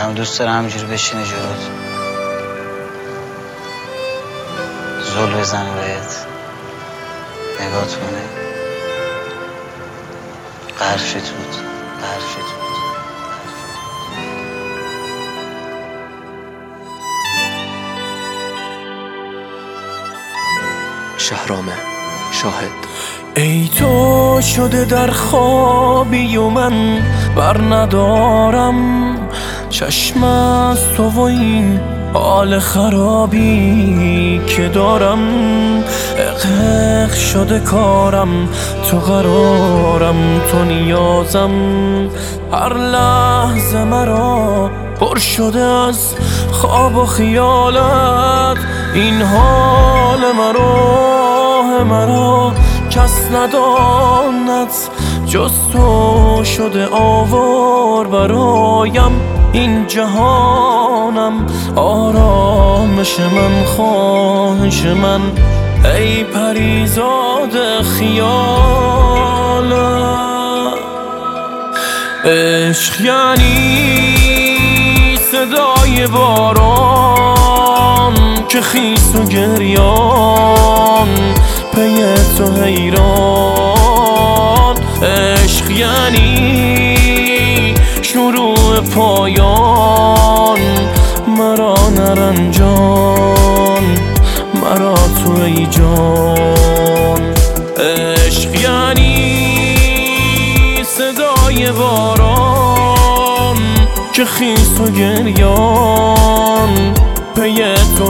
دلم دوست داره همینجوری بشینه جلوت، زل بزنه بهت، نگات کنه، قرشت بود. شهرام شاهد. ای تو شده در خوابی و من بر ندارم چشم از تو و این حال خرابی که دارم. اق شده کارم، تو قرارم، تو نیازم. هر لحظه مرا پر شده از خواب و خیالت. این حال مرا کس نداند جز تو شده آوار برایم. این جهانم آرامش من، خواهش من. ای پریزاد خیالم، عشق یعنی صدای باران که خیس و گریان پی تو حیران. عشق یعنی شروع پایان، مرا نرنجان، مرا تو ای جان. عشق یعنی صدای باران که خیس و گریان پی تو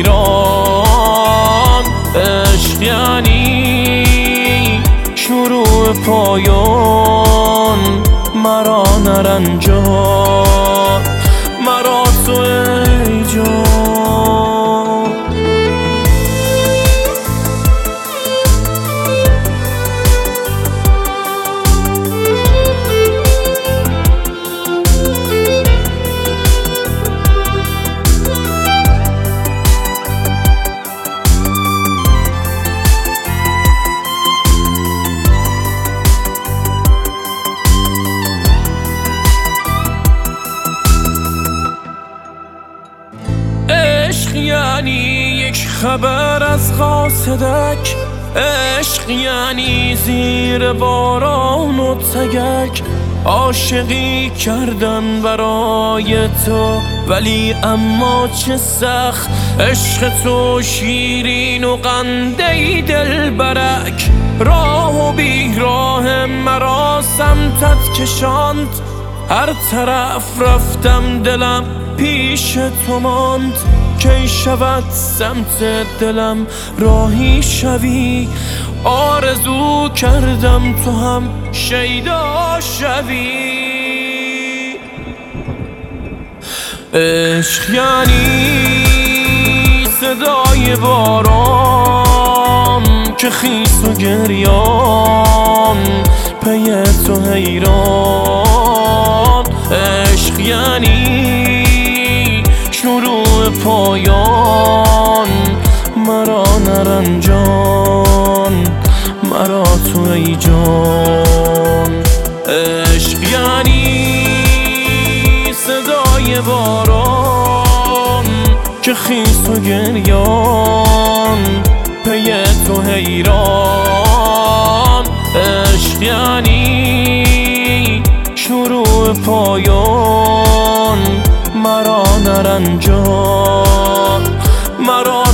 حیران. عشق یعنی شروع پایان، مرا نرنجان، مرا تو ای جان. عشق یعنی یک خبر از قاصدک، عشق یعنی زیر باران و تگک. عاشقی کردن برای تو ولی اما چه سخت. عشق تو شیرین و قنده‌ای دلبرک. راه و بیراه مرا سمتت کشاند، هر طرف رفتم دلم پیش تو ماند. کی شود سمت دلم راهی شوی، آرزو کردم تو هم شیدا شوی. عشق یعنی صدای باران که خیس و گریان پی تو حیران. عشق یعنی شروع پایان، مرا نرنجان، مرا تو ای جان. عشق یعنی صدای باران که خیس و گریان پی تو حیران. عشق یعنی شروع پایان، مرا نرنجان، مرا